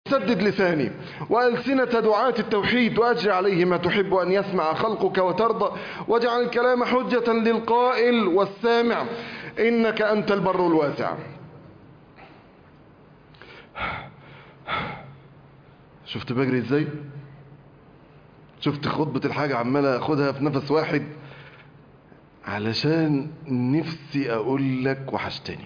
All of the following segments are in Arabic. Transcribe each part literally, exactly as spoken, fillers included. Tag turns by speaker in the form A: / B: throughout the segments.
A: سدد لساني وألسنة دعاة التوحيد، وأجر عليه ما تحب أن يسمع خلقك وترضى، واجعل الكلام حجة للقائل والسامع، إنك أنت البر الواسع. شفت بجري ازاي؟ شفت خطبة الحاجة عمالة اخدها في نفس واحد علشان نفسي اقول لك وحشتني.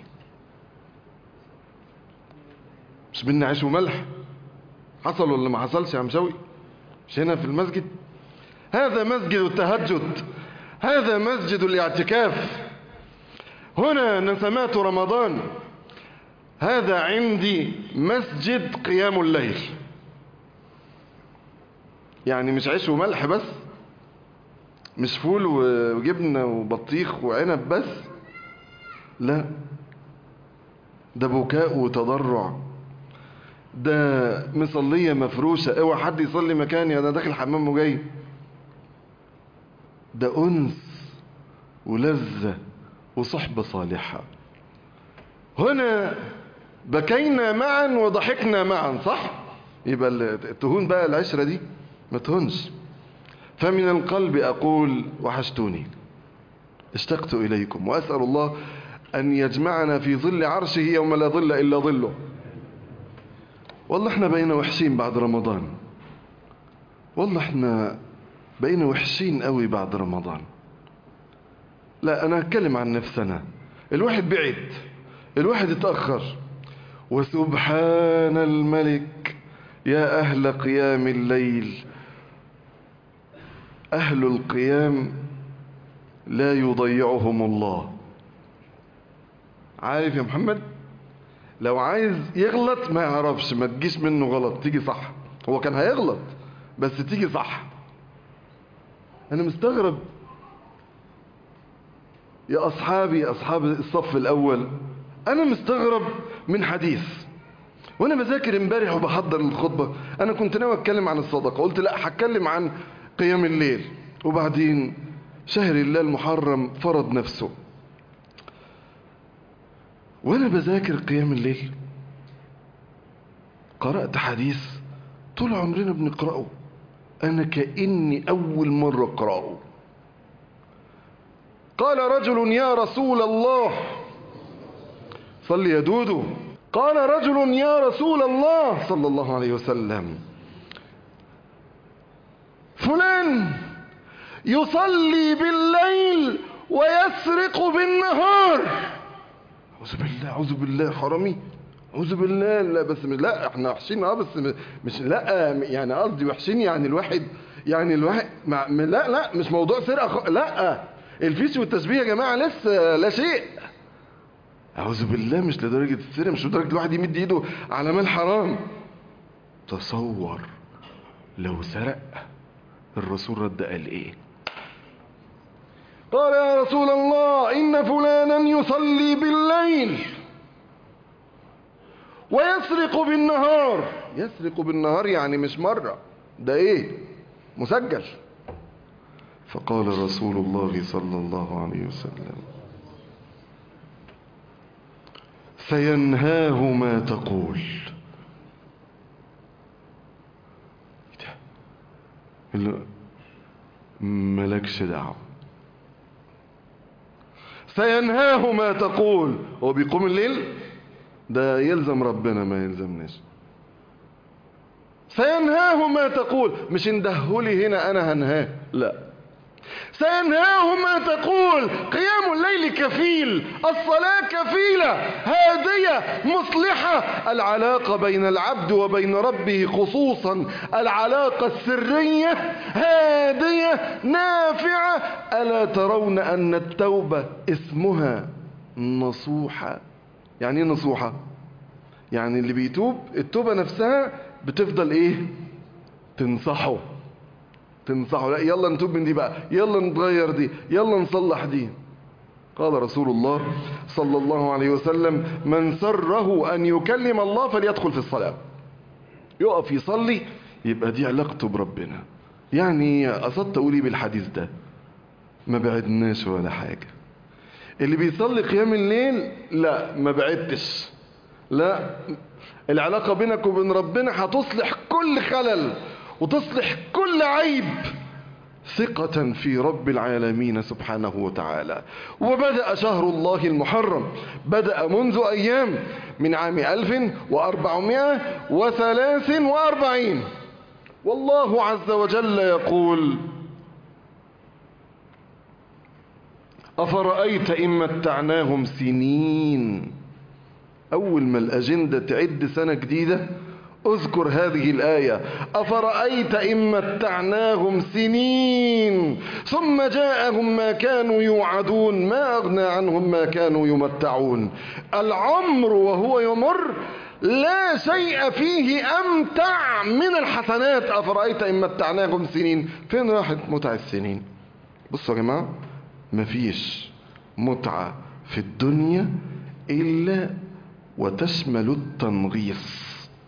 A: مش بينا عيش وملح؟ حصل ولا ما حصلش يا عم شوقي؟ مش هنا في المسجد؟ هذا مسجد التهجد، هذا مسجد الاعتكاف، هنا نسمات رمضان، هذا عندي مسجد قيام الليل. يعني مش عيش وملح بس، مش فول وجبنة وبطيخ وعنب بس، لا، ده بكاء وتضرع، ده مصلية مفروشة، اوعى حد يصلي مكاني انا داخل حمام وجاي، ده انس ولذة وصحبة صالحة. هنا بكينا معا وضحكنا معا، صح؟ يبقى التهون بقى العشرة دي ما تهونش. فمن القلب أقول وحشتوني، اشتقت إليكم، وأسأل الله أن يجمعنا في ظل عرشه يوم لا ظل إلا ظله. والله احنا بقينا وحشين بعد رمضان، والله احنا بقينا وحشين قوي بعد رمضان. لا أنا هتكلم عن نفسنا، الواحد بعد، الواحد اتأخر. وسبحان الملك يا أهل قيام الليل، أهل القيام لا يضيعهم الله. عارف يا محمد، لو عايز يغلط ما يعرفش، ما تجيش منه غلط، تيجي صح. هو كان هيغلط بس تيجي صح. أنا مستغرب يا أصحابي، أصحاب الصف الأول، أنا مستغرب من حديث وأنا بذاكر امبارح وبحضر الخطبة. أنا كنت ناوي أتكلم عن الصدقة، قلت لا هتكلم عن قيام الليل، وبعدين شهر الله المحرم فرض نفسه، وأنا بذاكر قيام الليل قرأت حديث طول عمرنا بنقرأه، أنا كأني أول مرة أقرأه. قال رجل يا رسول الله، صل يا دودو، قال رجل يا رسول الله صلى الله عليه وسلم، فلان يصلي بالليل ويسرق بالنهار. أعوذ بالله، أعوذ بالله، حرامي، أعوذ بالله. لا بس مش، لا احنا وحشين اه بس مش، لا يعني قصدي وحشين يعني الواحد، يعني الواحد مع لا لا مش موضوع سرقة، لا الفيس والتسبيح يا جماعة لسه لا شيء. أعوذ بالله، مش لدرجة السرقة، مش لدرجة الواحد يمد ايده على مال حرام. تصور لو سرق الرسول رد قال ايه؟ قال يا رسول الله إن فلانا يصلي بالليل ويسرق بالنهار. يسرق بالنهار يعني مش مرة، ده ايه؟ مسجل. فقال رسول الله صلى الله عليه وسلم سينهاه ما تقول. ملكش دعوة، سينهاه ما تقول. هو بيقوم الليل ده يلزم ربنا ما يلزمناش. سينهاه ما تقول، مش اندهولي هنا انا هنهاه، لا، سينهاه ما تقول. قيام الليل كفيل، الصلاة كفيلة، هادية مصلحة. العلاقة بين العبد وبين ربه خصوصا العلاقة السرية هادية نافعة. ألا ترون أن التوبة اسمها نصوحة؟ يعني ايه نصوحة؟ يعني اللي بيتوب التوبة نفسها بتفضل ايه؟ تنصحه، تنصحه، لا يلا نتوب من دي بقى، يلا نتغير دي، يلا نصلح دي. قال رسول الله صلى الله عليه وسلم من سره أن يكلم الله فليدخل في الصلاة. يقف يصلي يبقى دي علاقته بربنا. يعني قصدت أقولي بالحديث ده ما بعدناش ولا حاجة. اللي بيصلي قيام الليل لا ما بعدتش، لا العلاقة بينك وبين ربنا هتصلح كل خلل وتصلح كل عيب ثقة في رب العالمين سبحانه وتعالى. وبدأ شهر الله المحرم، بدأ منذ أيام من عام ألف وأربعمائة وثلاث وأربعين، والله عز وجل يقول: أفرأيت إن متعناهم سنين. أول ما الأجندة تعد سنة جديدة اذكر هذه الآية: أفرأيت إن متعناهم سنين ثم جاءهم ما كانوا يوعدون ما أغنى عنهم ما كانوا يمتعون. العمر وهو يمر لا شيء فيه أمتع من الحسنات. أفرأيت إن متعناهم سنين. فين راحت متع السنين؟ بصوا يا جماعة، مفيش متعة في الدنيا إلا وتشمل التنغيص.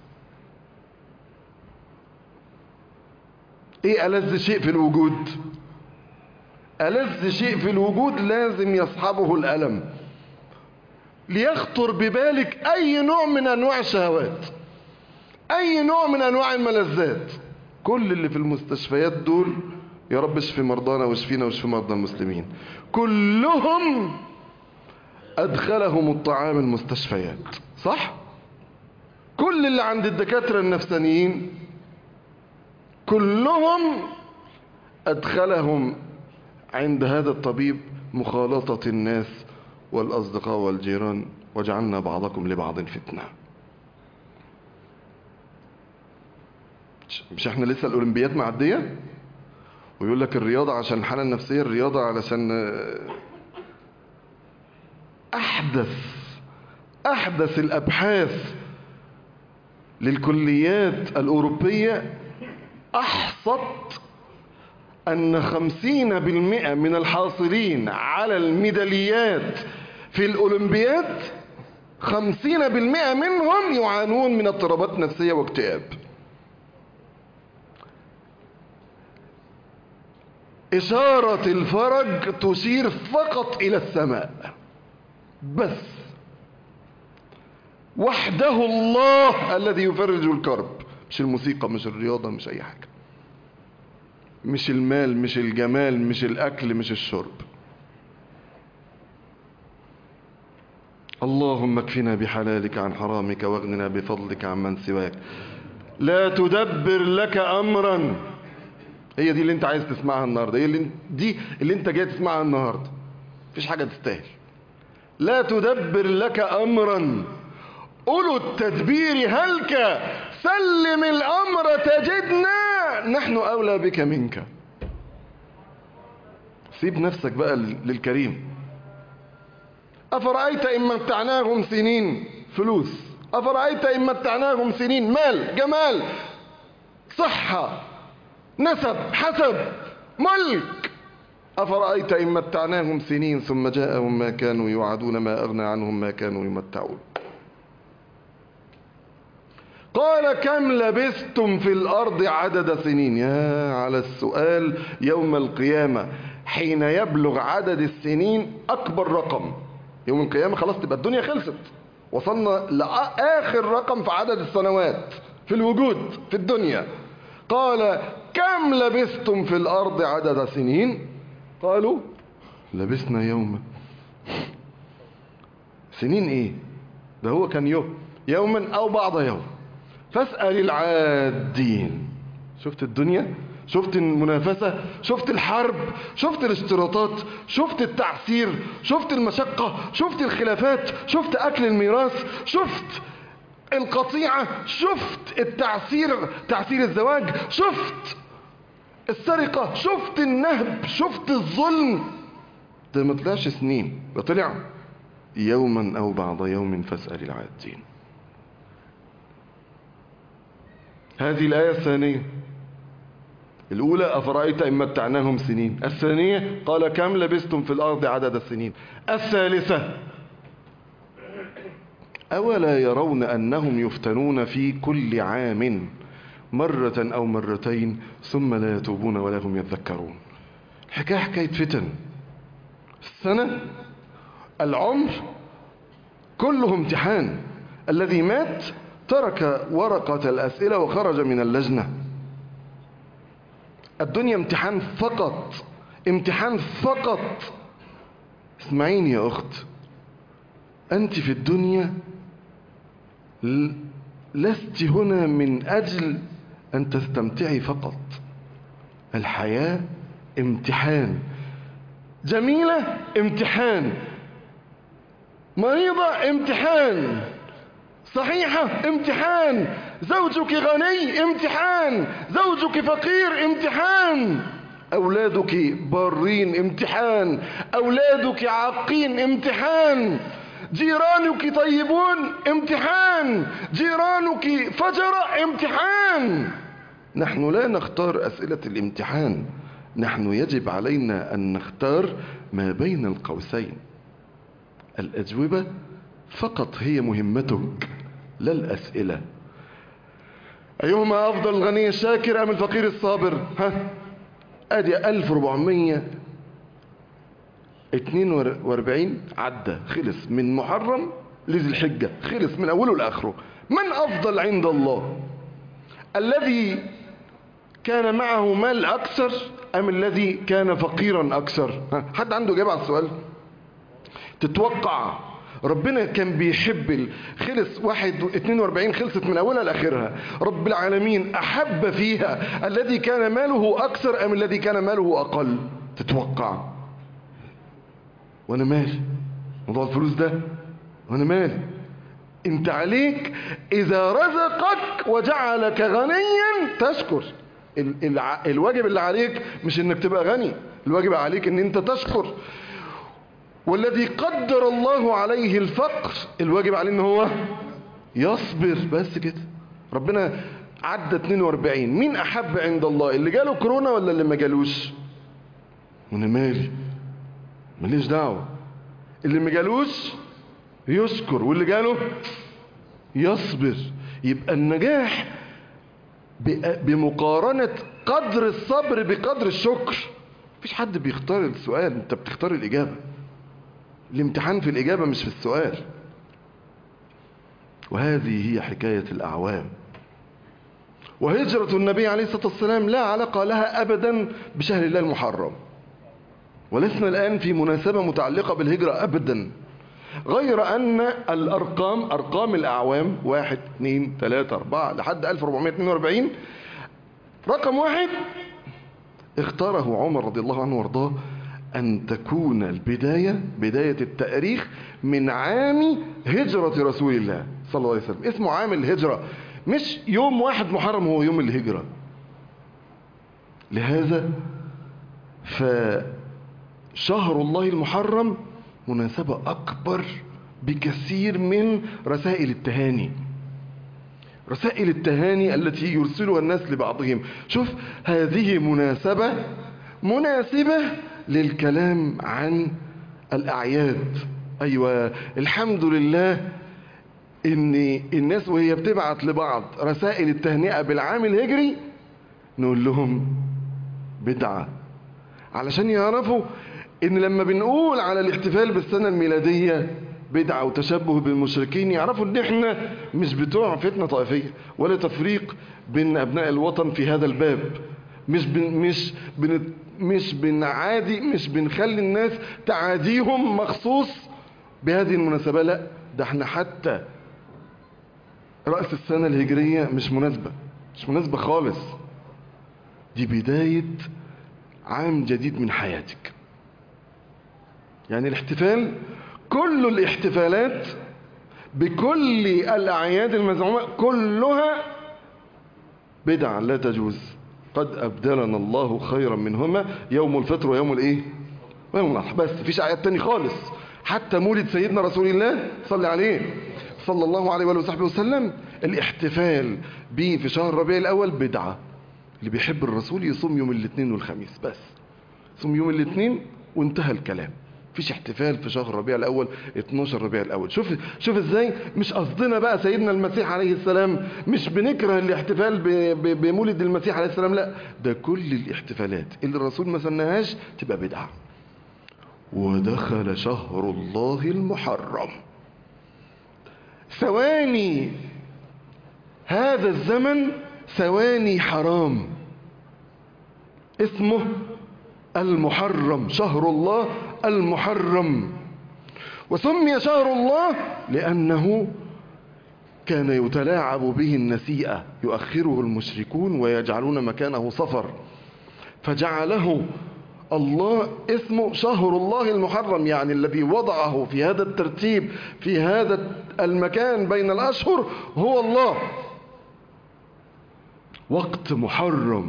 A: ايه ألذ شيء في الوجود؟ ألذ شيء في الوجود لازم يصحبه الألم. ليخطر ببالك أي نوع من أنواع الشهوات، أي نوع من أنواع الملذات. كل اللي في المستشفيات دول، يا رب اشفي مرضانا واشفينا واشفي مرضى المسلمين، كلهم أدخلهم الطعام المستشفيات، صح؟ كل اللي عند الدكاترة النفسانيين كلهم أدخلهم عند هذا الطبيب مخالطة الناس والأصدقاء والجيران، وجعلنا بعضكم لبعض فتنة. مش احنا لسه الأولمبيات معدية؟ ويقول لك الرياضة عشان الحالة النفسية، الرياضة علشان أحدث أحدث الأبحاث للكليات الأوروبية أحصت أن خمسين بالمئة من الحاصلين على الميداليات في الأولمبياد خمسين بالمئة منهم يعانون من اضطرابات نفسية واكتئاب. إشارة الفرج تشير فقط إلى السماء بس، وحده الله الذي يفرج الكرب، مش الموسيقى، مش الرياضة، مش أي حاجة، مش المال، مش الجمال، مش الأكل، مش الشرب. اللهم اكفنا بحلالك عن حرامك واغننا بفضلك عن من سواك. لا تدبر لك أمرا. هي دي اللي انت عايز تسمعها النهاردة، هي اللي دي اللي انت جاي تسمعها النهاردة. مفيش حاجة تستاهل. لا تدبر لك أمرا أولو التدبير هلك سلم الأمر تجدنا نحن أولى بك منك. سيب نفسك بقى للكريم. أفرأيت إن متعناهم سنين، فلوس. أفرأيت إن متعناهم سنين، مال، جمال، صحة، نسب، حسب، ملك. أفرأيت إن متعناهم سنين ثم جاءهم ما كانوا يوعدون ما أغنى عنهم ما كانوا يمتعون. قال كم لبثتم في الأرض عدد سنين. يا على السؤال يوم القيامة حين يبلغ عدد السنين أكبر رقم. يوم القيامة خلاص تبقى الدنيا خلصت، وصلنا لآخر رقم في عدد السنوات في الوجود في الدنيا. قال كم لبثتم في الأرض عدد سنين. قالوا لبثنا يوما. سنين ايه ده؟ هو كان يوم يوما أو بعض يوم. فاسأل العادين. شفت الدنيا، شفت المنافسة، شفت الحرب، شفت الاشتراطات، شفت التعسير، شفت المشقة، شفت الخلافات، شفت أكل الميراث، شفت القطيعة، شفت التعسير، تعسير الزواج، شفت السرقة، شفت النهب، شفت الظلم. ده ما طلعش سنين، ده طلع يوما أو بعض يوم. فاسأل العادين. هذه الآية الثانية. الأولى أفرأيت إن متعناهم سنين. الثانية قال كم لبثتم في الأرض عدد السنين. الثالثة أولا يرون أنهم يفتنون في كل عام مرة أو مرتين ثم لا يتوبون ولا هم يذكرون. الحكاية حكاية فتن. السنة، العمر كله امتحان. الذي مات ترك ورقة الأسئلة وخرج من اللجنة. الدنيا امتحان فقط، امتحان فقط. اسمعيني يا أخت، أنت في الدنيا لست هنا من أجل أن تستمتعي فقط. الحياة امتحان، جميلة امتحان، مريضة امتحان، صحيحة امتحان، زوجك غني امتحان، زوجك فقير امتحان، أولادك بارين امتحان، أولادك عاقين امتحان، جيرانك طيبون امتحان، جيرانك فجر امتحان. نحن لا نختار أسئلة الامتحان، نحن يجب علينا أن نختار ما بين القوسين. الأجوبة فقط هي مهمتك، لا الأسئلة. أيهما أفضل، الغني الشاكر أم الفقير الصابر؟ ها، أدي ألف وأربعمية واثنين وأربعين عدى، خلص من محرم لذي الحجة، خلص من أوله لآخره. من أفضل عند الله؟ الذي كان معه مال أكثر أم الذي كان فقيرا أكثر؟ ها، حد عنده إجابة على السؤال؟ تتوقع ربنا كان بيحب خلص واحد اثنين وأربعين، خلصت من أولها لآخرها، رب العالمين أحب فيها الذي كان ماله أكثر أم الذي كان ماله أقل؟ تتوقع؟ وأنا مالي موضوع الفلوس ده، وأنا مالي. أنت عليك إذا رزقك وجعلك غنيا تشكر. ال ال الواجب اللي عليك مش إنك تبقى غني، الواجب عليك إن أنت تشكر. والذي قدر الله عليه الفقر الواجب عليه إن هو يصبر، بس كده. ربنا عدى اثنين وأربعين، مين أحب عند الله، اللي جاله كورونا ولا اللي ما جالوش؟ وأنا مالي، ماليش دعوة. اللي ما جالوش يشكر، واللي جاله يصبر. يبقى النجاح بمقارنة قدر الصبر بقدر الشكر. مفيش حد بيختار السؤال، انت بتختار الإجابة. الامتحان في الإجابة مش في السؤال. وهذه هي حكاية الأعوام. وهجرة النبي عليه الصلاة والسلام لا علاقة لها أبدا بشهر الله المحرم، ولسنا الآن في مناسبة متعلقة بالهجرة أبدا، غير أن الأرقام، أرقام الأعوام واحد اثنين ثلاثة أربعة لحد ألف وأربعمائة واثنين وأربعين، رقم واحد اختاره عمر رضي الله عنه وارضاه أن تكون البداية، بداية التاريخ من عام هجرة رسول الله صلى الله عليه وسلم. اسمه عام الهجرة، مش يوم واحد محرم هو يوم الهجرة. لهذا فشهر الله المحرم مناسبة أكبر بكثير من رسائل التهاني، رسائل التهاني التي يرسلها الناس لبعضهم. شوف، هذه مناسبة مناسبة للكلام عن الأعياد. أيوة، الحمد لله إن الناس وهي بتبعت لبعض رسائل التهنئة بالعام الهجري نقول لهم بدعة، علشان يعرفوا إن لما بنقول على الاحتفال بالسنة الميلادية بدعة وتشبه بالمشركين، يعرفوا إن إحنا مش بتوع فتنة طائفية ولا تفريق بين أبناء الوطن في هذا الباب. مش بن مش بن مش بنعادي، مش بنخلي الناس تعاديهم مخصوص بهذه المناسبة، لا، ده احنا حتى رأس السنة الهجرية مش مناسبة، مش مناسبة خالص. دي بداية عام جديد من حياتك. يعني الاحتفال، كل الاحتفالات بكل الأعياد المزعومة كلها بدعة لا تجوز. قد أبدلنا الله خيرا منهما يوم الفطر ويوم الايه ويوم الأضحى، بس مفيش أعياد تاني خالص. حتى مولد سيدنا رسول الله صلى عليه صلى الله عليه وآله وصحبه وسلم، الاحتفال به في شهر ربيع الأول بدعة. اللي بيحب الرسول يصوم يوم الاثنين والخميس بس، صوم يوم الاثنين وانتهى الكلام. مفيش احتفال في شهر ربيع الأول اتناشر ربيع الأول. شوف شوف ازاي، مش قصدنا بقى سيدنا المسيح عليه السلام، مش بنكره الاحتفال بمولد المسيح عليه السلام، لا، ده كل الاحتفالات اللي الرسول ما سنهاش تبقى بدعة. ودخل شهر الله المحرم، ثواني هذا الزمن ثواني حرام، اسمه المحرم، شهر الله المحرم. وسمي شهر الله لأنه كان يتلاعب به النسيئة، يؤخره المشركون ويجعلون مكانه صفر، فجعله الله اسمه شهر الله المحرم، يعني الذي وضعه في هذا الترتيب في هذا المكان بين الأشهر هو الله. وقت محرم،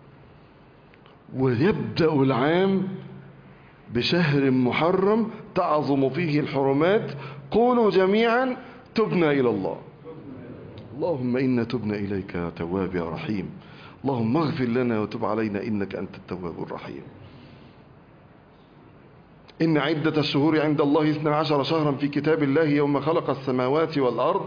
A: ويبدأ العام بشهر محرم تعظم فيه الحرمات. قولوا جميعا تبنا إلى الله. اللهم إنا تبنا إليك يا تواب يا رحيم. اللهم اغفر لنا وتب علينا إنك أنت التواب الرحيم. إن عدة الشهور عند الله اثنا عشر شهرا في كتاب الله يوم خلق السماوات والأرض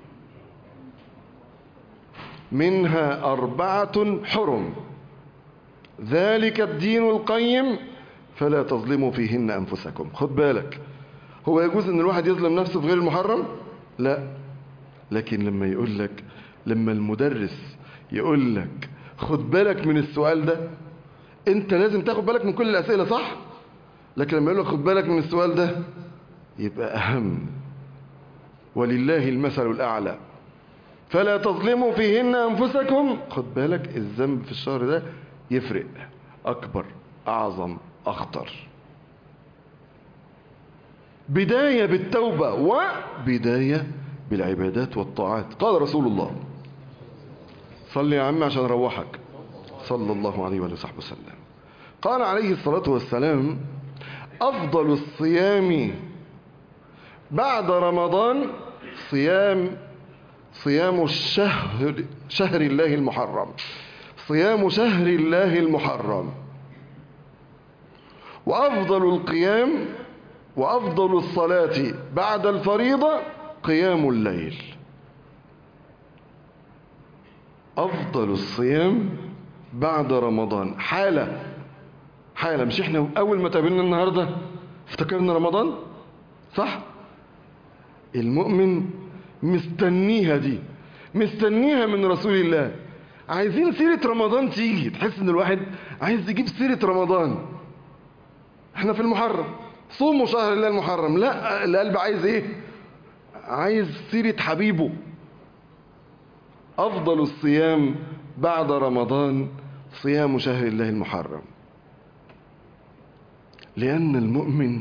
A: منها أربعة حرم ذلك الدين القيم فلا تظلموا فيهن أنفسكم. خد بالك، هو يجوز أن الواحد يظلم نفسه في غير المحرم؟ لا، لكن لما يقول لك، لما المدرس يقول لك خد بالك من السؤال ده، انت لازم تاخد بالك من كل الأسئلة، صح؟ لكن لما يقول لك خد بالك من السؤال ده يبقى أهم. ولله المثل الأعلى. فلا تظلموا فيهن أنفسكم. خد بالك الذنب في الشهر ده يفرق، أكبر، أعظم، أخطر. بداية بالتوبة وبداية بالعبادات والطاعات. قال رسول الله، صلي يا عم عشان روحك، صلى الله عليه وآله وصحبه وسلم، قال عليه الصلاة والسلام: أفضل الصيام بعد رمضان صيام صيام الشهر شهر الله المحرم، صيام شهر الله المحرم. وأفضل القيام وأفضل الصلاة بعد الفريضة قيام الليل. أفضل الصيام بعد رمضان. حالة حالة مش احنا أول ما تقابلنا النهاردة افتكرنا رمضان، صح؟ المؤمن مستنيها دي، مستنيها من رسول الله. عايزين سيرة رمضان تيجي، تحس ان الواحد عايز يجيب سيرة رمضان. احنا في المحرم، صوموا شهر الله المحرم. لا، القلب عايز ايه؟ عايز سيرة حبيبه. أفضل الصيام بعد رمضان صيام شهر الله المحرم، لأن المؤمن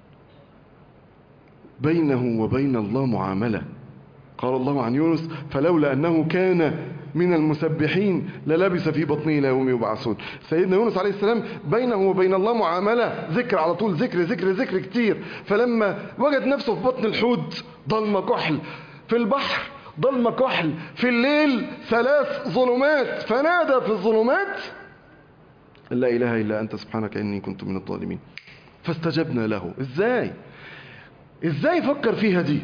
A: بينه وبين الله معاملة. قال الله عن يونس: فلولا أنه كان من المسبحين للبث في بطنه إلى يوم يبعثون. سيدنا يونس عليه السلام بينه وبين الله معاملة، ذكر على طول، ذكر ذكر ذكر كتير. فلما وجد نفسه في بطن الحوت ضلمة كحل، في البحر ضلمة كحل، في الليل ثلاث ظلمات، فنادى في الظلمات: لا إله إلا أنت سبحانك إني كنت من الظالمين. فاستجبنا له. إزاي؟ إزاي فكر فيها دي؟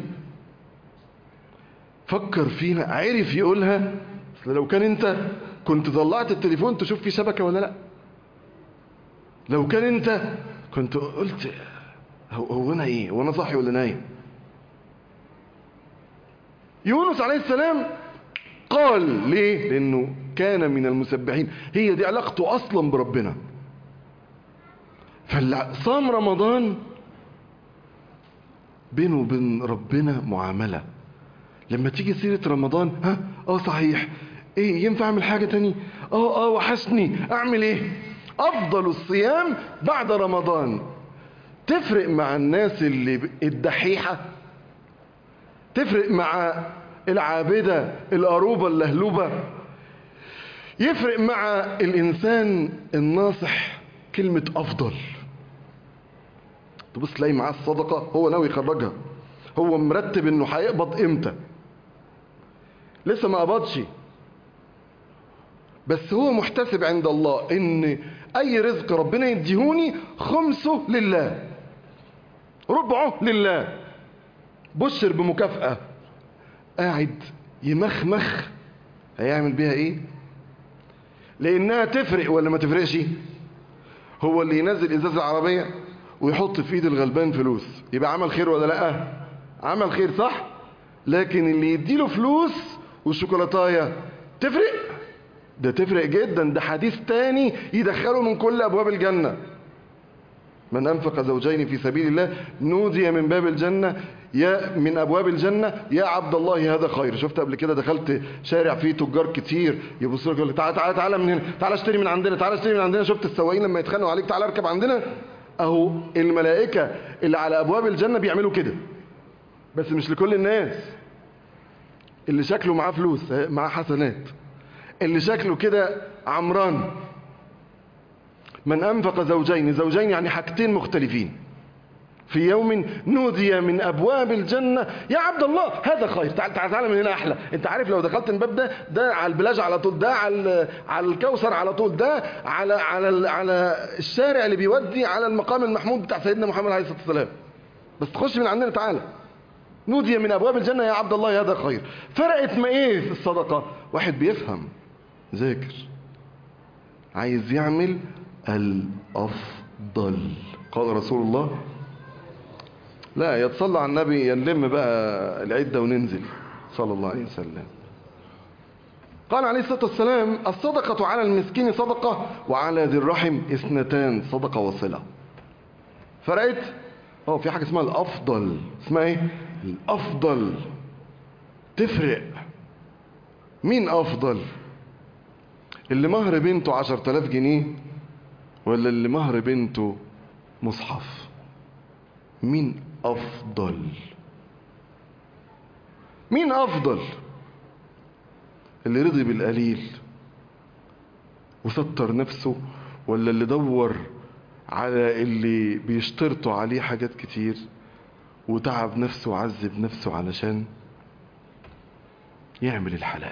A: فكر فيها، عرف يقولها. لو كان انت كنت طلعت التليفون تشوف فيه شبكة ولا لا، لو كان انت كنت قلت هو انا ايه، هو انا صاحي ولا نايم. يونس عليه السلام قال ليه؟ لانه كان من المسبحين، هي دي علاقته اصلا بربنا. فصام رمضان بينه وبين ربنا معاملة. لما تيجي سيرة رمضان، ها اه صحيح، ايه ينفع اعمل حاجة تاني؟ اه اه وحشني، اعمل ايه؟ افضل الصيام بعد رمضان. تفرق مع الناس اللي الدحيحة، تفرق مع العابدة القروبة اللهلوبة، يفرق مع الانسان الناصح كلمة افضل. تبص تلاقي معاه الصدقة هو ناوي يخرجها، هو مرتب انه هيقبض امتى، لسه ما قبضش، بس هو محتسب عند الله ان اي رزق ربنا يديهوني خمسه لله، ربعه لله، بشر بمكافأة. قاعد يمخمخ هيعمل بيها ايه؟ لانها تفرق ولا ما تفرقش؟ هو اللي ينزل ازاز العربية ويحط في ايد الغلبان فلوس يبقى عمل خير ولا لا؟ عمل خير، صح؟ لكن اللي يديله فلوس والشوكولاتايه تفرق؟ ده تفرق جدا، ده حديث تاني يدخله من كل ابواب الجنة. من انفق زوجين في سبيل الله نودي من باب الجنة يا من ابواب الجنة يا عبد الله هذا خير. شفت قبل كده دخلت شارع فيه تجار كتير يبصوا لك يقول لك تعالى تعالى تعالى من هنا، تعالى اشتري من عندنا، تعالى اشتري من عندنا. شفت السواقين لما يتخانقوا عليك تعالى اركب عندنا؟ اهو الملائكة اللي على ابواب الجنة بيعملوا كده، بس مش لكل الناس. اللي شكله معاه فلوس معاه حسنات، اللي شكله كده عمران. من أنفق زوجين، زوجين يعني حاجتين مختلفين، في يوم نودي من أبواب الجنة يا عبد الله هذا خير، تعال تعال تعال من هنا أحلى. أنت عارف لو دخلت الباب ده ده على البلاج على طول، ده على على الكوثر على طول، ده على على على الشارع اللي بيودي على المقام المحمود بتاع سيدنا محمد عليه الصلاة والسلام. بس تخش من عندنا تعالى. نودي من أبواب الجنة يا عبد الله هذا خير. فرقت ما إيه في الصدقة؟ واحد بيفهم ذاكر عايز يعمل الأفضل. قال رسول الله لا يتصلى على النبي ينلم بقى العدة وننزل صلى الله عليه وسلم. قال عليه الصلاة والسلام الصدقة على المسكين صدقة وعلى ذي الرحم اثنتان صدقة وصلة. فرقت؟ اه في حاجة اسمها الأفضل. اسمها ايه؟ الأفضل. تفرق. مين أفضل؟ اللي مهر بنته عشر تلاف جنيه ولا اللي مهر بنته مصحف؟ مين أفضل؟ مين أفضل؟ اللي رضي بالقليل وستر نفسه ولا اللي دور على اللي بيشترطوا عليه حاجات كتير وتعب نفسه وعذب نفسه علشان يعمل الحلال؟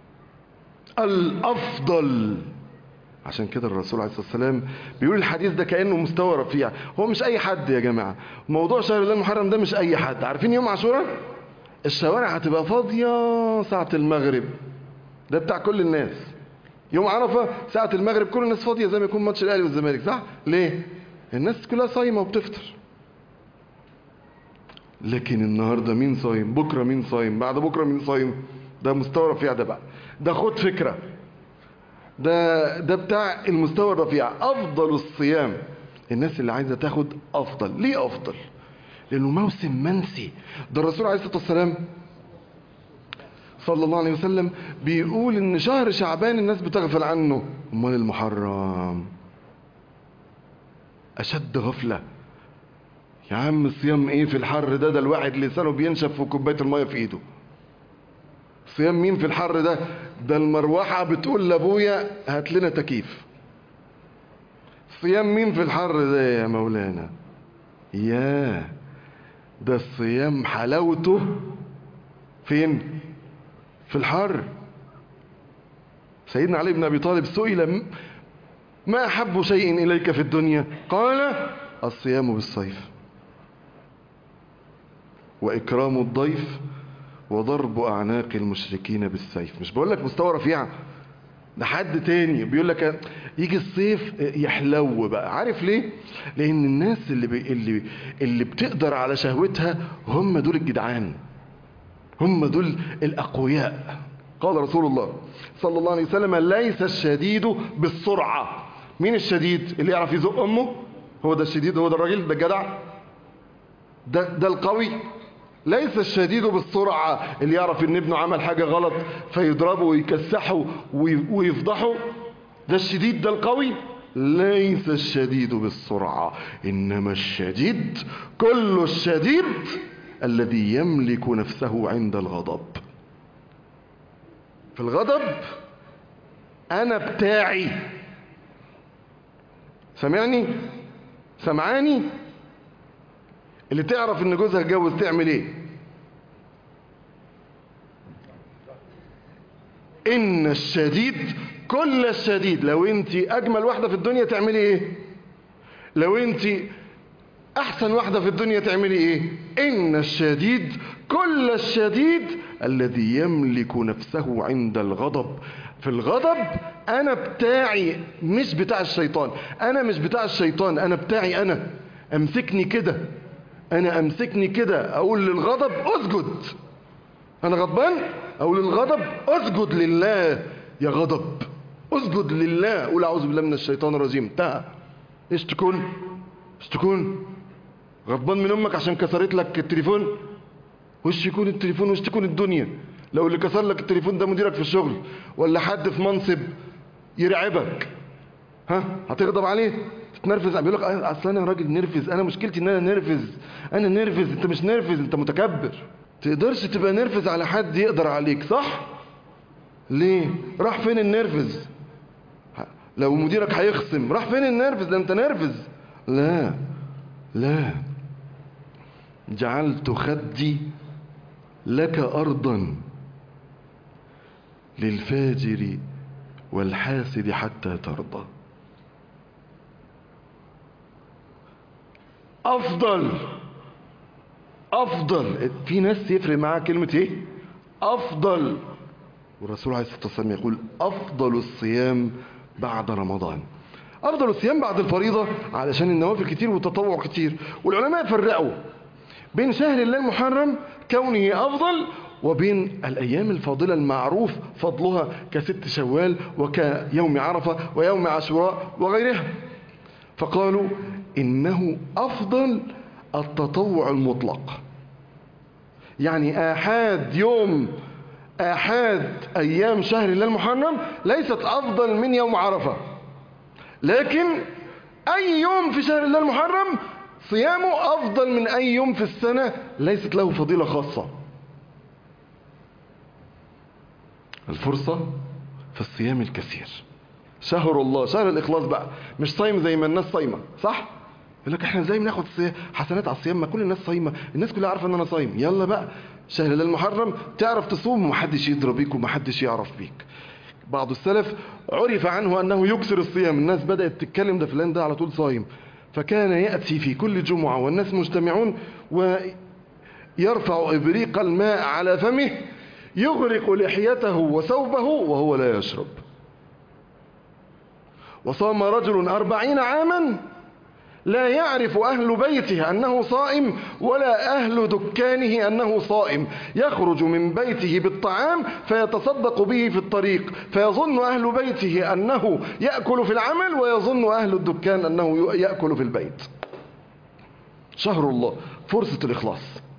A: الأفضل. عشان كده الرسول عليه الصلاة والسلام بيقول الحديث ده كأنه مستوى رفيع. هو مش أي حد يا جماعة. موضوع شهر الله المحرم ده مش أي حد. عارفين يوم عاشوراء الشوارع هتبقى فاضية ساعة المغرب، ده بتاع كل الناس. يوم عرفة ساعة المغرب كل الناس فاضية زي ما يكون ماتش الأهلي والزمالك، صح؟ ليه؟ الناس كلها صايمة وبتفطر. لكن النهاردة مين صايم؟ بكرة مين صايم؟ بعد بكرة مين صايم؟ ده مستوى رفيع. ده بقى ده خد فكرة، ده ده بتاع المستوى الرفيع. أفضل الصيام الناس اللي عايزة تاخد أفضل. ليه أفضل؟ لأنه موسم منسي. ده الرسول عليه الصلاة والسلام صلى الله عليه وسلم بيقول إن شهر شعبان الناس بتغفل عنه، أمال المحرم أشد غفلة. يا عم الصيام إيه في الحر ده؟ ده الواحد لسانه بينشف وكوباية المية في إيده. صيام مين في الحر ده؟ ده المروحة بتقول لابويا هات لنا تكييف. صيام مين في الحر ده يا مولانا؟ يا ده الصيام حلاوته فين؟ في الحر. سيدنا علي بن أبي طالب سئل ما أحب شيء إليك في الدنيا؟ قال الصيام بالصيف وإكرام الضيف وضرب أعناق المشركين بالسيف. مش بقول لك مستوى رفيع، ده حد تاني بيقول لك يجي الصيف يحلو بقى. عارف ليه؟ لأن الناس اللي بي اللي اللي بتقدر على شهوتها هم دول الجدعان، هم دول الأقوياء. قال رسول الله صلى الله عليه وسلم ليس الشديد بالسرعة. مين الشديد؟ اللي يعرف يزق أمه، هو ده الشديد، هو ده الراجل، ده الجدع، ده ده القوي. ليس الشديد بالسرعة اللي يعرف ان ابنه عمل حاجة غلط فيضربه ويكسحه ويفضحه، ده الشديد، ده القوي. ليس الشديد بالسرعة، انما الشديد كل الشديد الذي يملك نفسه عند الغضب. في الغضب انا بتاعي. سمعني؟ سمعاني؟ اللي تعرف ان جوزها اتجوز تعمل ايه؟ ان الشديد كل الشديد. لو انت اجمل واحدة في الدنيا تعملي ايه؟ لو انت احسن واحدة في الدنيا تعملي ايه؟ ان الشديد كل الشديد الذي يملك نفسه عند الغضب. في الغضب انا بتاعي مش بتاع الشيطان. انا مش بتاع الشيطان، انا بتاعي. انا امسكني كده، انا امسكني كده اقول للغضب اسجد، انا غضبان، او للغضب اسجد لله. يا غضب اسجد لله، قول اعوذ بالله من الشيطان الرجيم، انتهى. ايش تكون ايش تكون غضبان من امك عشان كسرت لك التليفون؟ وش يكون التليفون وش تكون الدنيا لو اللي كسر لك التليفون ده مديرك في الشغل ولا حد في منصب يرعبك؟ ها هتغضب عليه؟ تتنرفز؟ بيقول لك اصل انا راجل نرفز، انا مشكلتي ان انا نرفز، انا نرفز. انت مش نرفز، انت متكبر. تقدرش تبقى نرفز على حد يقدر عليك، صح؟ ليه؟ راح فين النرفز؟ لو مديرك هيخصم راح فين النرفز؟ ده انت نرفز. لا لا، جعلت خدي لك أرضا للفاجر والحاسد حتى ترضى. أفضل أفضل في ناس يفرق معاها كلمة إيه؟ أفضل. والرسول عليه الصلاة والسلام يقول أفضل الصيام بعد رمضان. أفضل الصيام بعد الفريضة، علشان النوافل كتير والتطوع كتير. والعلماء فرقوا بين شهر الله المحرم كونه أفضل، وبين الأيام الفاضلة المعروف فضلها كست شوال وكيوم عرفة ويوم عاشوراء وغيرها. فقالوا إنه أفضل التطوع المطلق، يعني آحاد يوم آحاد أيام شهر الله المحرم ليست أفضل من يوم عرفة، لكن أي يوم في شهر الله المحرم صيامه أفضل من أي يوم في السنة، ليست له فضيلة خاصة. الفرصة في الصيام الكثير. شهر الله شهر الإخلاص بقى، مش صايم زي ما الناس صايمة، صح؟ يقول لك احنا ازاي بناخد حسنات على الصيام؟ ما كل الناس صايمة، الناس كلها عارفة ان انا صايم. يلا بقى شهر الله المحرم تعرف تصوم ومحدش يدرى بيك ومحدش يعرف بيك. بعض السلف عرف عنه انه يكسر الصيام، الناس بدأت تتكلم ده فلان ده على طول صايم، فكان يأتي في كل جمعة والناس مجتمعون ويرفع إبريق الماء على فمه يغرق لحيته وثوبه وهو لا يشرب. وصام رجل أربعين عاما لا يعرف أهل بيته أنه صائم ولا أهل دكانه أنه صائم، يخرج من بيته بالطعام فيتصدق به في الطريق، فيظن أهل بيته أنه يأكل في العمل ويظن أهل الدكان أنه يأكل في البيت. شهر الله، فرصة الإخلاص.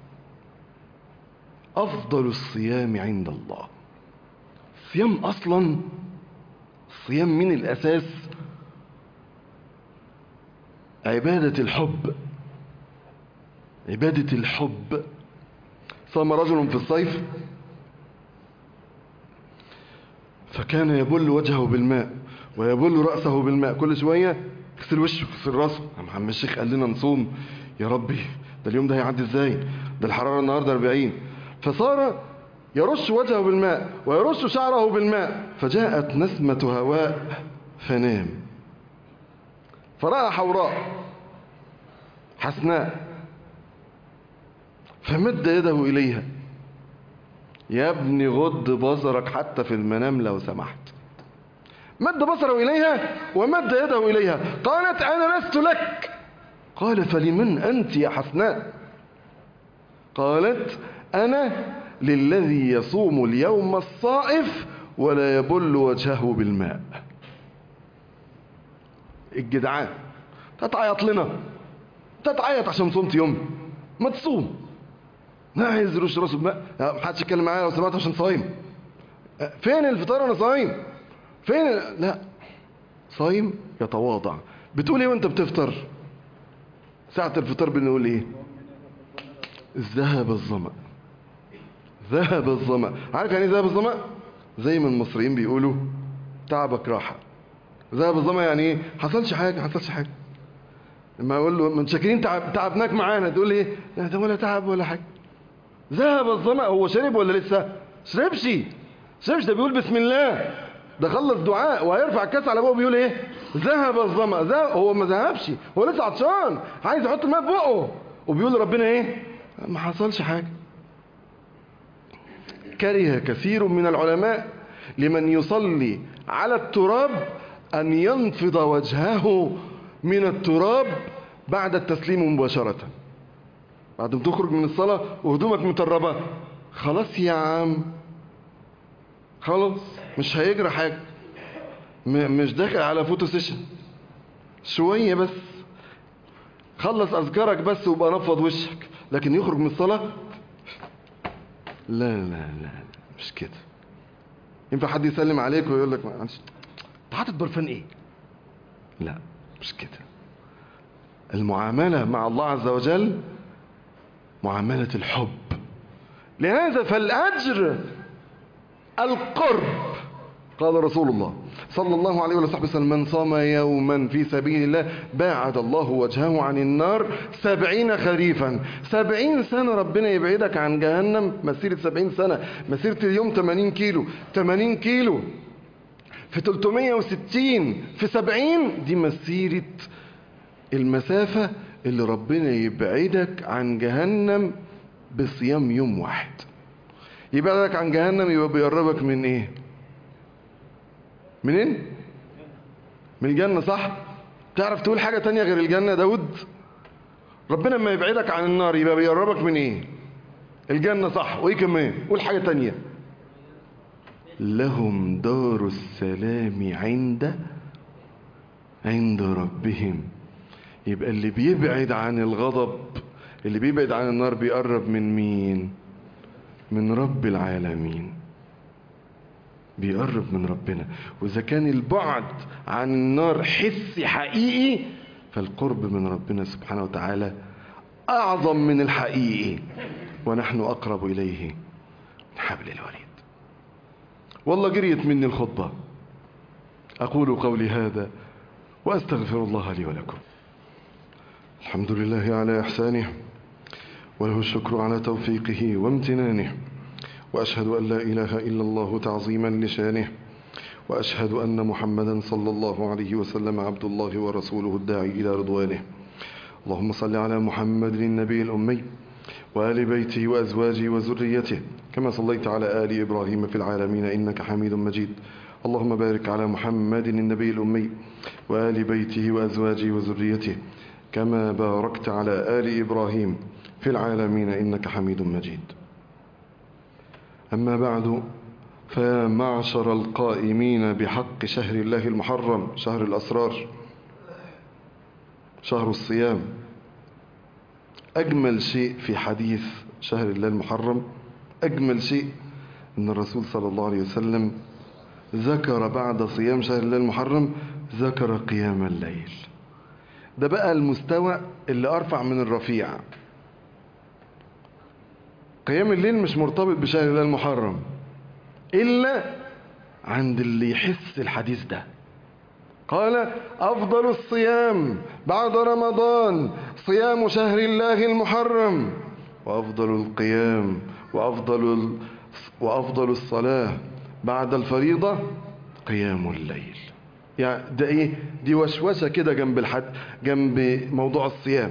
A: أفضل الصيام عند الله. الصيام أصلا الصيام من الأساس عبادة الحب، عبادة الحب. صام رجل في الصيف فكان يبل وجهه بالماء ويبل رأسه بالماء، كل شوية يغسل وشه يغسل راسه. محمد الشيخ قال لنا نصوم، يا ربي ده اليوم ده هيعدي ازاي؟ ده الحرارة النهارده أربعين. فصار يرش وجهه بالماء ويرش شعره بالماء، فجاءت نسمة هواء فنام، فرأى حوراء حسناء فمد يده إليها. يا ابني غض بصرك حتى في المنام لو سمحت. مد بصره إليها ومد يده إليها. قالت أنا لست لك. قال فلمن أنت يا حسناء؟ قالت أنا للذي يصوم اليوم الصائف ولا يبل وجهه بالماء. الجدعان تتعيط لنا، تتعيط عشان صمت يوم، ما تصوم. ما عايز يرش راسه بماء، محدش يتكلم معايا لو سمعت عشان صايم. فين الفطار؟ انا صايم. فين ال... لا، صايم يتواضع. بتقول ايه وانت بتفطر؟ ساعة الفطار بنقول ايه؟ ذهب الظمأ، ذهب الظمأ. عارف يعني ايه ذهب الظمأ؟ زي ما المصريين بيقولوا تعبك راحة. ذهب الظمأ يعني ايه؟ حصلش حاجة، حصلش حاجة. لما اقول له متشكرين تعب تعبناك معانا، تقول ايه؟ لا ده ولا تعب ولا حاجة. ذهب الظمأ. هو شرب ولا لسه؟ شربش شربش ده بيقول بسم الله، ده خلص دعاء وهيرفع الكاس على بقه بيقول ايه؟ ذهب الظمأ. ذهب. هو ما ذهبش، هو لسه عطشان عايز يحط الماء في بقه وبيقول ربنا ايه؟ ما حصلش حاجة. كره كثير من العلماء لمن يصلي على التراب أن ينفض وجهه من التراب بعد التسليم مباشرة. بعد ما تخرج من الصلاة وهدومك متربة، خلاص يا عم، خلاص مش هيجرى حاجة، مش داخل على فوتو سيشن، شوية بس خلص أذكارك بس وبقى نفض وشك، لكن يخرج من الصلاة لا لا لا مش كده. ينفع حد يسلم عليك ويقول لك معلش انت حاطط برفان ايه؟ لا مش كده. المعاملة مع الله عز وجل معاملة الحب. لهذا فالأجر القرب. قال رسول الله صلى الله عليه وسلم: من صام يوما في سبيل الله باعد الله وجهه عن النار سبعين خريفا. سبعين سنة ربنا يبعدك عن جهنم، مسيرة سبعين سنة، مسيرة اليوم ثمانين كيلو، ثمانين كيلو في ثلاثمائة وستين في سبعين، دي مسيرة المسافة اللي ربنا يبعدك عن جهنم بصيام يوم واحد. يبعدك عن جهنم يبقى بيقربك من ايه؟ منين؟ من الجنة، صح؟ تعرف تقول حاجة تانية غير الجنة داود؟ ربنا لما يبعدك عن النار يبقى بيقربك من ايه؟ الجنة، صح؟ وايه كمان؟ قول حاجة تانية. لهم دار السلام عند عند ربهم. يبقى اللي بيبعد عن الغضب، اللي بيبعد عن النار، بيقرب من مين؟ من رب العالمين، بيقرب من ربنا. وإذا كان البعد عن النار حسي حقيقي، فالقرب من ربنا سبحانه وتعالى أعظم من الحقيقي، ونحن أقرب إليه من حبل الوريد. والله جريت مني الخطبة. أقول قولي هذا وأستغفر الله لي ولكم. الحمد لله على إحسانه، وله الشكر على توفيقه وامتنانه، وأشهد أن لا إله إلا الله تعظيما لشانه، وأشهد أن محمدا صلى الله عليه وسلم عبد الله ورسوله الداعي إلى رضوانه. اللهم صل على محمد النبي الأمي وآل بيته وأزواجه وذريته كما صليت على آل إبراهيم في العالمين إنك حميد مجيد. اللهم بارك على محمد النبي الأمي وآل بيته وأزواجه وذريته كما باركت على آل إبراهيم في العالمين إنك حميد مجيد. أما بعد، فيا معشر القائمين بحق شهر الله المحرم، شهر الأسرار، شهر الصيام، أجمل شيء في حديث شهر الله المحرم، أجمل شيء أن الرسول صلى الله عليه وسلم ذكر بعد صيام شهر الله المحرم ذكر قيام الليل. ده بقى المستوى اللي أرفع من الرفيع. قيام الليل مش مرتبط بشهر الله المحرم إلا عند اللي يحس الحديث ده. قال: أفضل الصيام بعد رمضان صيام شهر الله المحرم، وأفضل القيام وأفضل وأفضل الصلاة بعد الفريضة قيام الليل. يعني ده إيه؟ دي وشوشة كده جنب الحد جنب موضوع الصيام.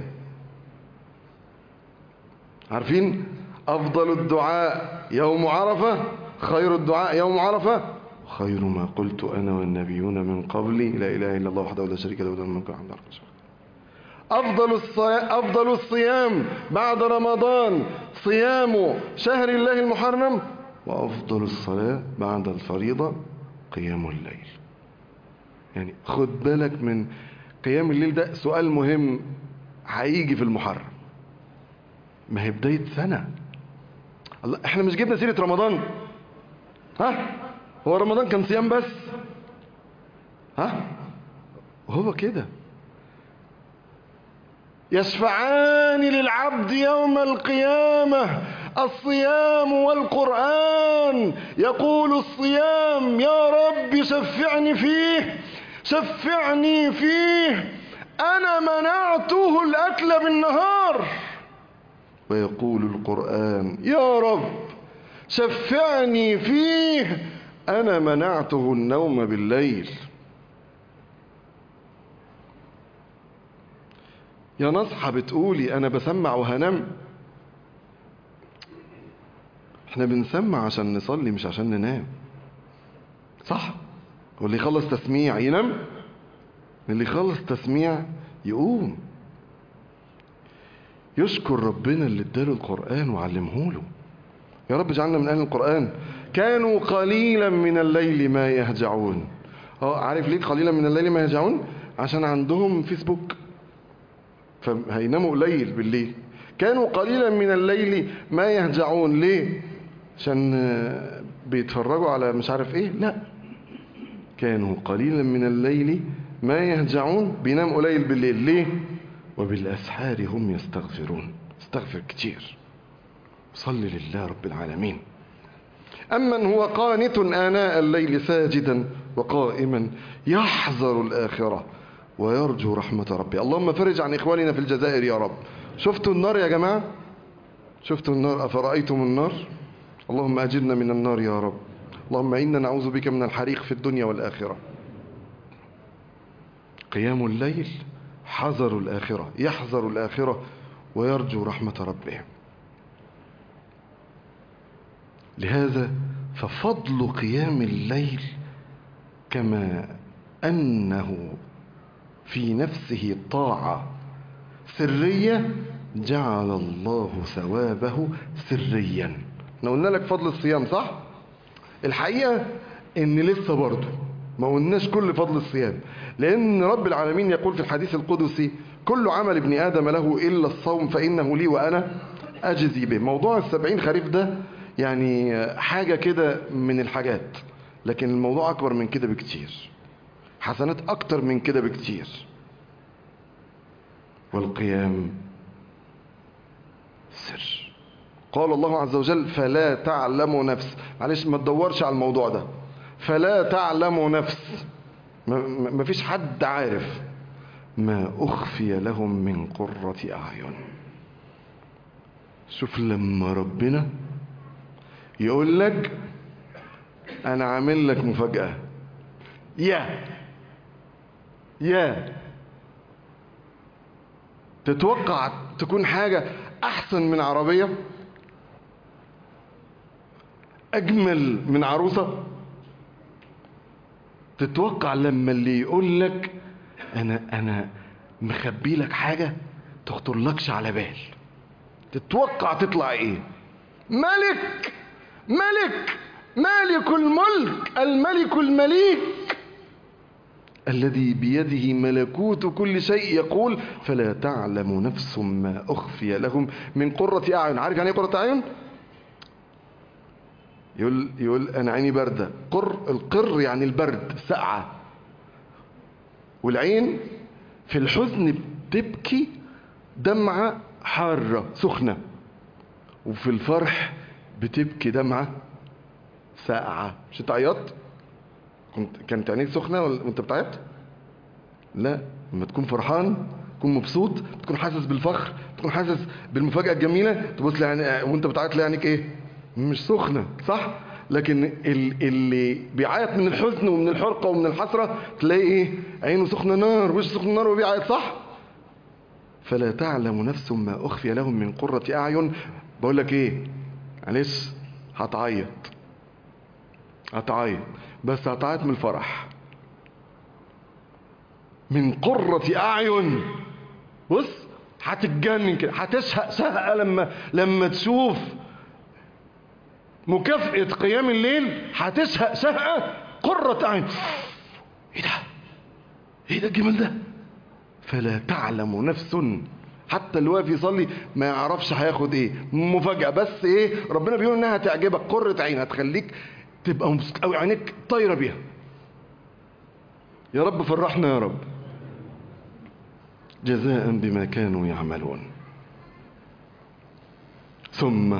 A: عارفين؟ أفضل الدعاء يوم عرفة، خير الدعاء يوم عرفة، خير ما قلت أنا والنبيون من قبلي لا إله إلا الله وحده لا شريك له له الملك والحمد لله. أفضل الصيام أفضل الصيام بعد رمضان صيام شهر الله المحرم، وأفضل الصلاة بعد الفريضة قيام الليل. يعني خد بالك من قيام الليل ده. سؤال مهم هيجي في المحرم، ما هي بداية سنة. الله، احنا مش جبنا سيرة رمضان؟ ها؟ هو رمضان كان صيام بس؟ ها؟ هو كده. يشفعان للعبد يوم القيامة الصيام والقرآن. يقول الصيام: يا رب شفعني فيه، شفعني فيه، أنا منعته الأكل بالنهار. ويقول القرآن: يا رب شفعني فيه، أنا منعته النوم بالليل. يا نصحى بتقولي أنا بسمع وهنام. احنا بنسمع عشان نصلي مش عشان ننام، صح؟ واللي يخلص تسميع ينام، اللي يخلص تسميع يقوم يشكر ربنا اللي اداله القرآن وعلمه له. يا رب اجعلنا من أهل القرآن. كانوا قليلا من الليل ما يهجعون. اه عارف ليه قليلا من الليل ما يهجعون؟ عشان عندهم فيسبوك فهيناموا قليل بالليل. كانوا قليلا من الليل ما يهجعون. ليه؟ عشان بيتفرجوا على مش عارف ايه؟ لا، كانوا قليلا من الليل ما يهجعون، بينام قليل بالليل. ليه؟ وبالأسحار هم يستغفرون، استغفر كتير، صل لله رب العالمين. أمن هو قانت آناء الليل ساجدا وقائما يحذر الآخرة ويرجو رحمة ربي. اللهم فرج عن إخواننا في الجزائر يا رب. شفتوا النار يا جماعة؟ شفتوا النار؟ أفرأيتم النار؟ اللهم أجرنا من النار يا رب. اللهم إنا نعوذ بك من الحريق في الدنيا والآخرة. قيام الليل حذر الآخرة، يحذر الآخرة ويرجو رحمة ربه. لهذا ففضل قيام الليل كما أنه في نفسه طاعة سرية جعل الله ثوابه سريا. احنا قلنا لك فضل الصيام صح؟ الحقيقة ان لسه برضه ما قلناش كل فضل الصيام، لان رب العالمين يقول في الحديث القدسي كل عمل ابن آدم له إلا الصوم فإنه لي وأنا أجزي به. موضوع السبعين خريف ده يعني حاجة كده من الحاجات، لكن الموضوع أكبر من كده بكتير، حسنات أكتر من كده بكتير. والقيام سر. قال الله عز وجل فلا تعلم نفس، معلش ما تدورش على الموضوع ده، فلا تعلم نفس، ما فيش حد عارف ما أخفي لهم من قرة أعين. شوف لما ربنا يقول لك أنا عامل لك مفاجأة، يا يا تتوقع تكون حاجة أحسن من عربية، أجمل من عروسة؟ تتوقع لما اللي يقول لك أنا أنا مخبي لك حاجة تخطر لكش على بال، تتوقع تطلع إيه؟ ملك ملك مالك الملك الملك المليك الذي بيده ملكوت كل شيء يقول فلا تعلم نفس ما أخفي لهم من قرة أعين. عارف يعني ايه قرة أعين؟ يقول يقول أنا عيني باردة. قر القر يعني البرد، سقعة. والعين في الحزن بتبكي دمعة حارة سخنة، وفي الفرح بتبكي دمعة ساقعة. مش انت عيطت؟ كنت كانت عينيك سخنة وانت بتعيط؟ لا، لما تكون فرحان، تكون مبسوط، تكون حاسس بالفخر، تكون حاسس بالمفاجأة الجميلة، تبص يعني وانت بتعيط تلاقي عينيك ايه؟ مش سخنة، صح؟ لكن اللي بيعيط من الحزن ومن الحرقة ومن الحسرة تلاقي ايه؟ عينه سخنة نار، وش سخنة نار وبيعيط، صح؟ فلا تعلم نفس ما أخفي لهم من قرة أعين. بقول لك ايه؟ معلش هتعيط هتعيط بس هتعيط من الفرح، من قرة أعين. بص هتتجنن كده، هتشهق شهقة لما لما تشوف مكافأة قيام الليل، هتشهق شهقة قرة أعين. ايه ده؟ ايه ده الجمال ده؟ فلا تعلم نفس، حتى اللي واقف يصلي ما يعرفش هياخد ايه مفاجأة، بس ايه ربنا بيقول انها هتعجبك، قرة عين، هتخليك تبقى مبسوط قوي، عينيك طايره بيها. يا رب فرحنا يا رب. جزاء بما كانوا يعملون. ثم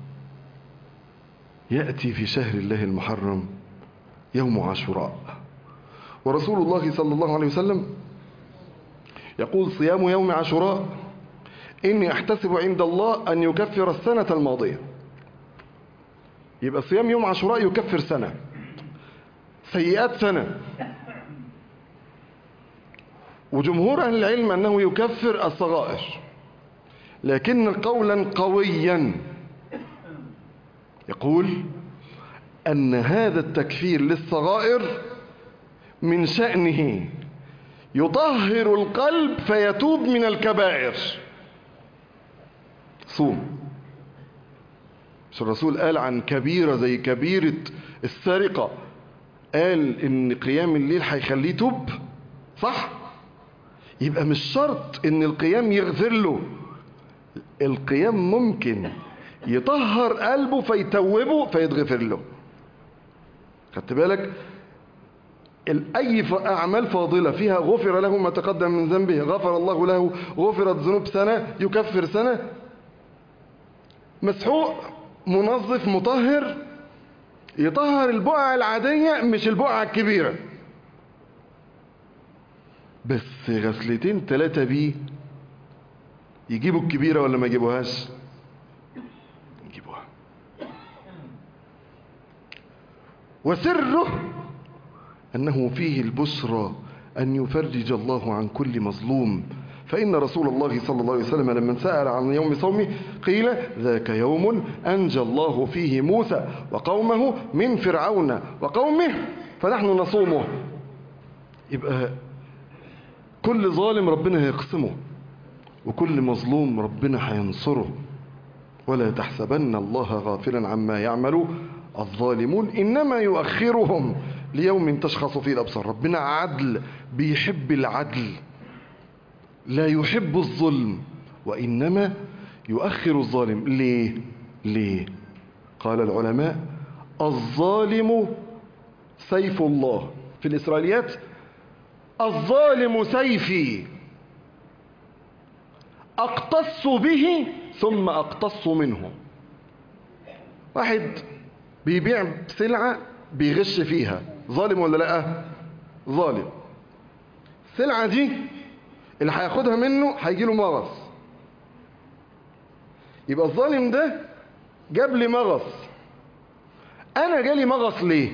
A: يأتي في شهر الله المحرم يوم عاشوراء، ورسول الله صلى الله عليه وسلم يقول صيام يوم عاشوراء إني أحتسب عند الله أن يكفر السنة الماضية. يبقى صيام يوم عاشوراء يكفر سنة، سيئات سنة. وجمهور أهل العلم أنه يكفر الصغائر، لكن قولا قويا يقول أن هذا التكفير للصغائر من شأنه يطهر القلب فيتوب من الكبائر. صوم مش الرسول قال عن كبيرة زي كبيرة السرقة قال ان قيام الليل هيخليه توب؟ صح؟ يبقى مش شرط ان القيام يغفر له، القيام ممكن يطهر قلبه فيتوبه فيتغفر له. خدت بالك؟ اي اعمال فاضلة فيها غفر له ما تقدم من ذنبه، غفر الله له، غفرت ذنوب سنة يكفر سنة. مسحوق منظف مطهر يطهر البقعة العادية مش البقعة الكبيرة، بس غسلتين ثلاثة بيه يجيبوا الكبيرة ولا ما يجيبوهاش؟ يجيبوها. وسره أنه فيه البشرى أن يفرج الله عن كل مظلوم، فإن رسول الله صلى الله عليه وسلم لما سأل عن يوم صومه قيل ذاك يوم أنجى الله فيه موسى وقومه من فرعون وقومه فنحن نصومه. يبقى كل ظالم ربنا هيقسمه، وكل مظلوم ربنا هينصره. ولا تحسبن الله غافلا عما يعمل الظالمون إنما يؤخرهم ليوم تشخص فيه الأبصار. ربنا عدل، بيحب العدل، لا يحب الظلم، وإنما يؤخر الظالم. ليه؟ ليه؟ قال العلماء الظالم سيف الله. في الإسرائيليات الظالم سيفي أقتص به ثم أقتص منه. واحد بيبيع سلعة بيغش فيها، ظالم ولا لا؟ ظالم. السلعة دي اللي هياخدها منه هيجيله مغص، يبقى الظالم ده جاب لي مغص. انا جالي مغص ليه؟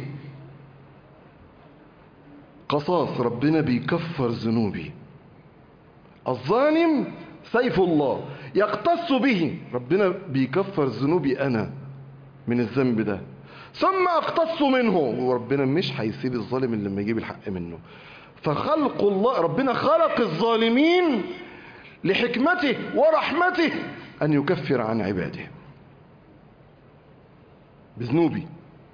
A: قصاص، ربنا بيكفر ذنوبي. الظالم سيف الله يقتص به، ربنا بيكفر ذنوبي انا من الذنب ده، ثم اقتص منه، وربنا مش هيسيب الظالم اللي لما يجيب الحق منه. فخلق الله، ربنا خلق الظالمين لحكمته ورحمته أن يكفر عن عباده بذنوبي.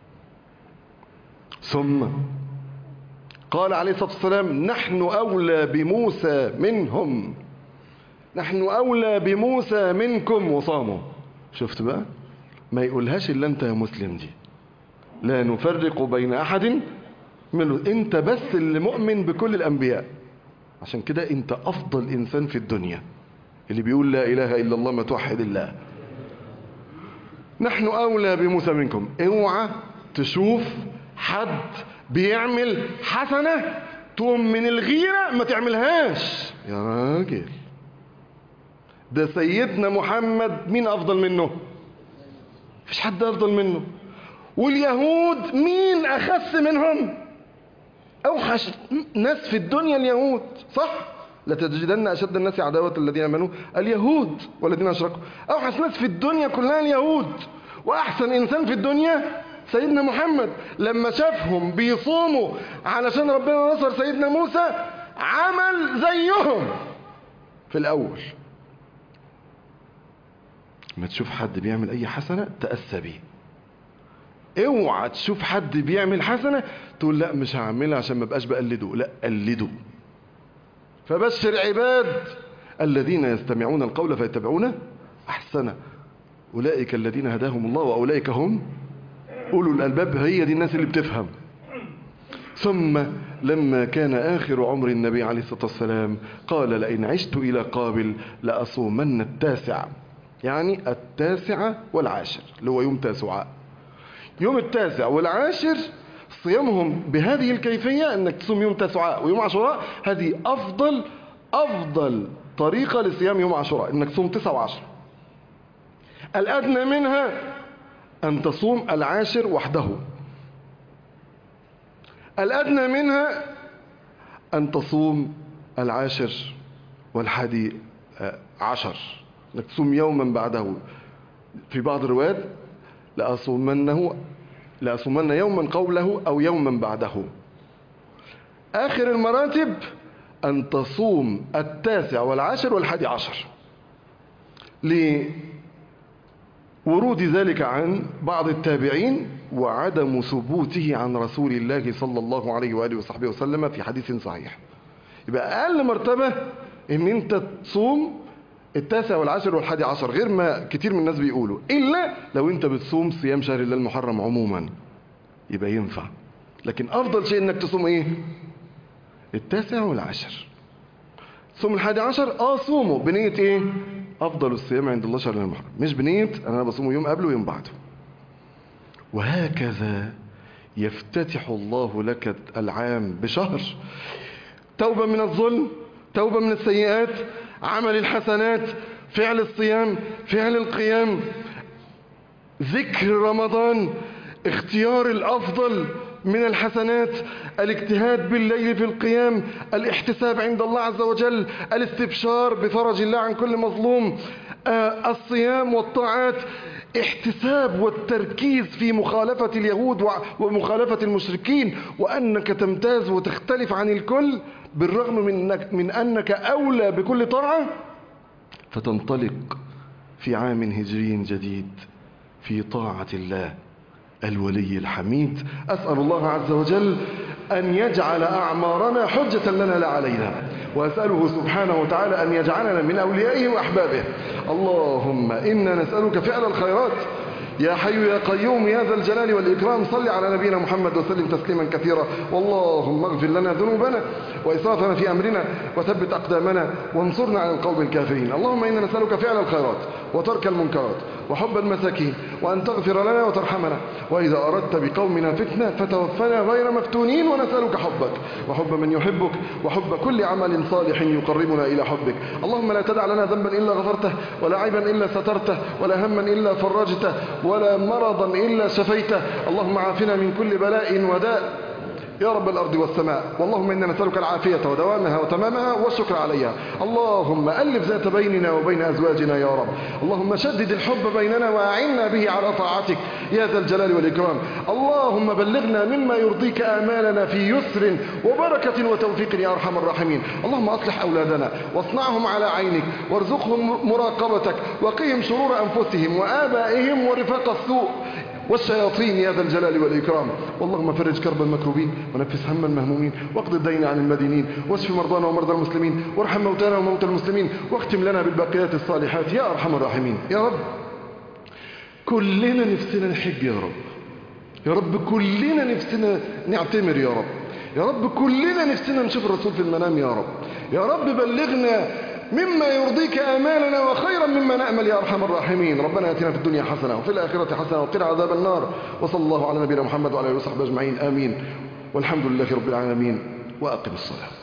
A: ثم قال عليه الصلاة والسلام نحن أولى بموسى منهم، نحن أولى بموسى منكم، وصاموا. شفت بقى؟ ما يقولهاش إلا أنت يا مسلم، دي لا نفرق بين أحد منه، انت بس اللي مؤمن بكل الانبياء. عشان كده انت افضل انسان في الدنيا، اللي بيقول لا اله الا الله ما توحد الله. نحن اولى بموسى منكم. اوعى تشوف حد بيعمل حسنة تقوم من الغيرة ما تعملهاش. يا راجل ده سيدنا محمد مين افضل منه؟ مفيش حد افضل منه. واليهود مين اخس منهم؟ اوحش ناس في الدنيا اليهود، صح؟ لتجدن اشد الناس عداوة الذين امنوا اليهود والذين اشركوا. اوحش ناس في الدنيا كلها اليهود، واحسن انسان في الدنيا سيدنا محمد. لما شافهم بيصوموا علشان ربنا نصر سيدنا موسى عمل زيهم في الاول. ما تشوف حد بيعمل اي حسنة تأسى بيه. اوعى تشوف حد بيعمل حسنة تقول لا مش هعملها عشان ما بقاش بقلده، لا قلده. فبشر عباد الذين يستمعون القول فيتبعون احسنه، اولئك الذين هداهم الله واولئك هم اولو الالباب. هي دي الناس اللي بتفهم. ثم لما كان آخر عمر النبي عليه الصلاة والسلام قال لئن عشت إلى قابل لأصومن التاسع، يعني التاسع والعاشر اللي هو يوم تاسعاء. يوم التاسع والعاشر صيامهم بهذه الكيفية، انك تصوم يوم تاسعاء ويوم عاشوراء. هذه افضل افضل طريقة لصيام يوم عاشوراء، انك تصوم تسعة وعشرة. الادنى منها ان تصوم العاشر وحده. الادنى منها ان تصوم العاشر والحادي عشر، انك تصوم يوما بعده. في بعض الروايات لأصومنه لأصومن يوما قوله أو يوما بعده. آخر المراتب أن تصوم التاسع والعاشر والحادي عشر. ليه؟ ورود ذلك عن بعض التابعين وعدم ثبوته عن رسول الله صلى الله عليه وآله وصحبه وسلم في حديث صحيح. يبقى أقل مرتبة إن أنت تصوم التاسع والعاشر والحادي عشر، غير ما كتير من الناس بيقولوا، إلا لو أنت بتصوم صيام شهر الله المحرم عموما يبقى ينفع. لكن أفضل شيء إنك تصوم إيه؟ التاسع والعاشر. صوم الحادي عشر اه صومه بنية ايه؟ افضل الصيام عند الله شهر المحرم، مش بنية انا بصومه يوم قبله ويوم بعده. وهكذا يفتتح الله لك العام بشهر توبة من الظلم، توبة من السيئات، عمل الحسنات، فعل الصيام، فعل القيام، ذكر رمضان، اختيار الافضل من الحسنات، الاجتهاد بالليل في القيام، الاحتساب عند الله عز وجل، الاستبشار بفرج الله عن كل مظلوم، آه الصيام والطاعات، احتساب والتركيز في مخالفة اليهود ومخالفة المشركين، وأنك تمتاز وتختلف عن الكل بالرغم من أنك, من أنك أولى بكل طاعة، فتنطلق في عام هجري جديد في طاعة الله الولي الحميد. أسأل الله عز وجل أن يجعل أعمارنا حجة لنا لا علينا، وأسأله سبحانه وتعالى أن يجعلنا من أوليائه وأحبابه. اللهم إنا نسألك فعل الخيرات يا حي يا قيوم يا ذا الجلال والإكرام. صل على نبينا محمد وسلم تسليما كثيرا. واللهم اغفر لنا ذنوبنا وإسرافنا في أمرنا وثبت أقدامنا وانصرنا على القوم الكافرين. اللهم إنا نسألك فعل الخيرات وترك المنكرات وحب المساكين، وأن تغفر لنا وترحمنا، وإذا أردت بقومنا فتنة فتوفنا غير مفتونين، ونسألك حبك وحب من يحبك وحب كل عمل صالح يقربنا إلى حبك. اللهم لا تدع لنا ذنبا إلا غفرته، ولا عيبا إلا سترته، ولا هما إلا فرجته، ولا مرضا إلا شفيته. اللهم عافنا من كل بلاء وداء يا رب الأرض والسماء. واللهم إنا نسألك العافية ودوامها وتمامها والشكر عليها. اللهم ألف ذات بيننا وبين أزواجنا يا رب. اللهم شدد الحب بيننا وأعنا به على طاعتك يا ذا الجلال والإكرام. اللهم بلغنا مما يرضيك آمالنا في يسر وبركة وتوفيق يا أرحم الراحمين. اللهم أصلح أولادنا واصنعهم على عينك، وارزقهم مراقبتك، وقهم شرور أنفسهم وآبائهم ورفاق السوء والشياطين يا ذا الجلال والإكرام. اللهم فرج كرب المكروبين ونفس هم المهمومين، واقض الدين عن المدينين، واشف مرضانا ومرضى المسلمين، وارحم موتانا وموتى المسلمين، واختم لنا بالباقيات الصالحات يا أرحم الراحمين. يا رب كلنا نفسنا نحج يا رب، يا رب كلنا نفسنا نعتمر يا رب، يا رب كلنا نفسنا نشوف الرسول في المنام يا رب، يا رب بلغنا مما يرضيك آمالنا وخيرا مما نأمل يا أرحم الراحمين. ربنا آتنا في الدنيا حسنة وفي الآخرة حسنة وقنا عذاب النار. وصلى الله على نبينا محمد وعلى آله وصحبه أجمعين. آمين. والحمد لله رب العالمين. وأقم الصلاة.